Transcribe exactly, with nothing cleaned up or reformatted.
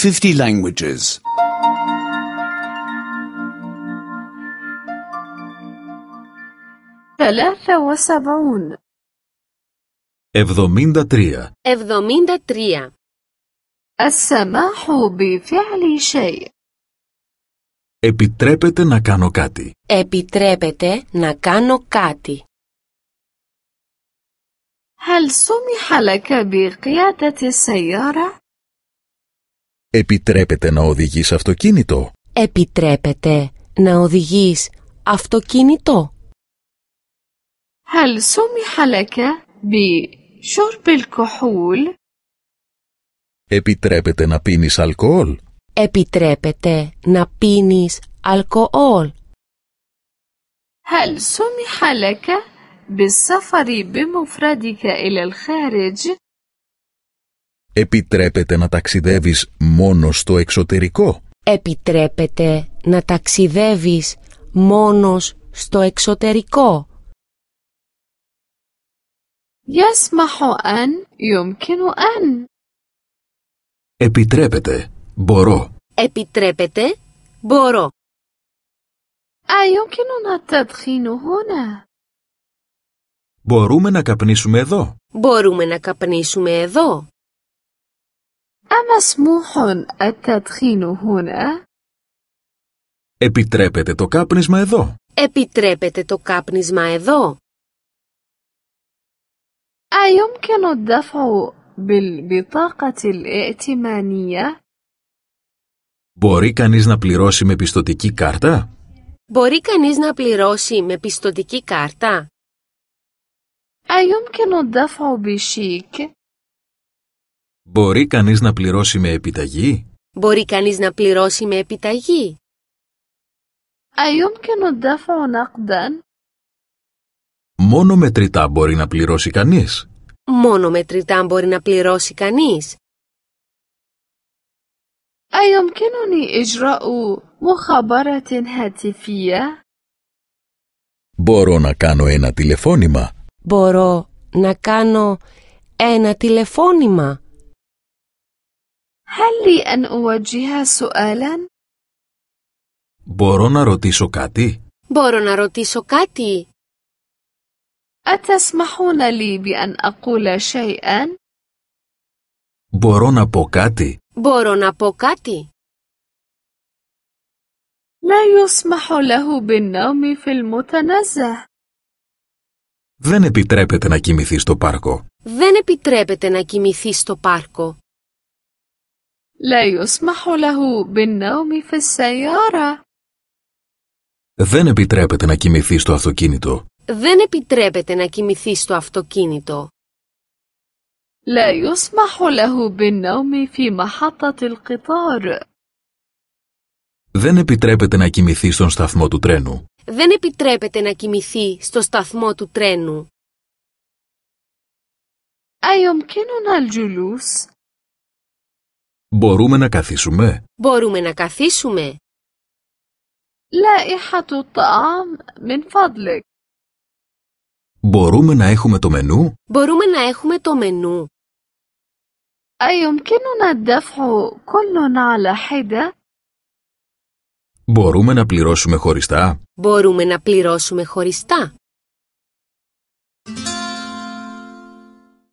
fifty languages. ثلاثة وسبعون. εβδομήντα τρία. εβδομήντα τρία. السماح بفعل شيء. Επιτρέπετε να κάνω κάτι. Επιτρέπετε να κάνω κάτι. هل سمح لك بقيادة السيارة؟ Επιτρέπετε να οδηγείς αυτοκίνητο. Επιτρέπετε να οδηγείς αυτοκίνητο. هل سمح لك بشرب الكحول؟ Επιτρέπετε να πίνεις αλκοόλ. Επιτρέπετε να πίνεις αλκοόλ. هل سمح لك بالسفر بمفردك إلى الخارج؟ Επιτρέπετε να ταξιδεύεις μόνο στο εξωτερικό. Επιτρέπετε να ταξιδεύεις μόνος στο εξωτερικό. يسمح أن يمكن أن. Επιτρέπετε. Μπορώ. Επιτρέπετε. Μπορώ. أيمكننا التدخين هنا؟ Μπορούμε να καπνίσουμε εδώ. Μπορούμε να καπνίσουμε εδώ. أمسموح التدخين هنا؟ Επιτρέπετε το κάπνισμα εδώ. Επιτρέπετε το κάπνισμα εδώ. أيمكن الدفع بالبطاقة الائتمانية؟ Μπορεί κανείς να πληρώσει με πιστωτική κάρτα. Μπορεί κανείς να πληρώσει με πιστωτική κάρτα. أيمكن الدفع بشيك؟ Μπορεί κανείς να πληρώσει με επιταγή. Μπορεί κανείς να πληρώσει με επιταγή. أيمكن الدفع نقدا؟ Μόνο μετρητά μπορεί να πληρώσει κανείς. Μόνο μετρητά μπορεί να πληρώσει κανείς. أيمكنني إجراء مخابرة هاتفية؟ Μπορώ να κάνω ένα τηλεφώνημα. Μπορώ να κάνω ένα τηλεφώνημα. هل لي أن أوجه سؤالا؟ Μπορώ να ρωτήσω κάτι. Μπορώ να ρωτήσω κάτι. أتسمحون لي بأن أقول شيئا؟ Μπορώ να πω κάτι. Μπορώ να πω κάτι. لا يسمح له بالنوم في المتنزه. Δεν επιτρέπεται να κοιμηθεί στο πάρκο. Δεν επιτρέπεται να κοιμηθεί στο πάρκο. لا يسمح له بالنوم في السيارة. Δεν επιτρέπεται να κοιμηθεί στο αυτοκίνητο. Δεν επιτρέπεται να κοιμηθεί στο αυτοκίνητο. لا يسمح له بالنوم في محطة القطار. Δεν επιτρέπεται να κοιμηθεί στον σταθμό του τρένου. Δεν επιτρέπεται να κοιμηθεί στο σταθμό του τρένου. أيمكننا الجلوس؟ Μπορούμε να καθίσουμε. Μπορούμε να καθίσουμε. لائحة الطعام من فضلك. Μπορούμε να έχουμε το μενού. Μπορούμε να έχουμε το μενού. أيمكننا الدفع كل على حدة؟ Μπορούμε να πληρώσουμε χωριστά. Μπορούμε να πληρώσουμε χωριστά.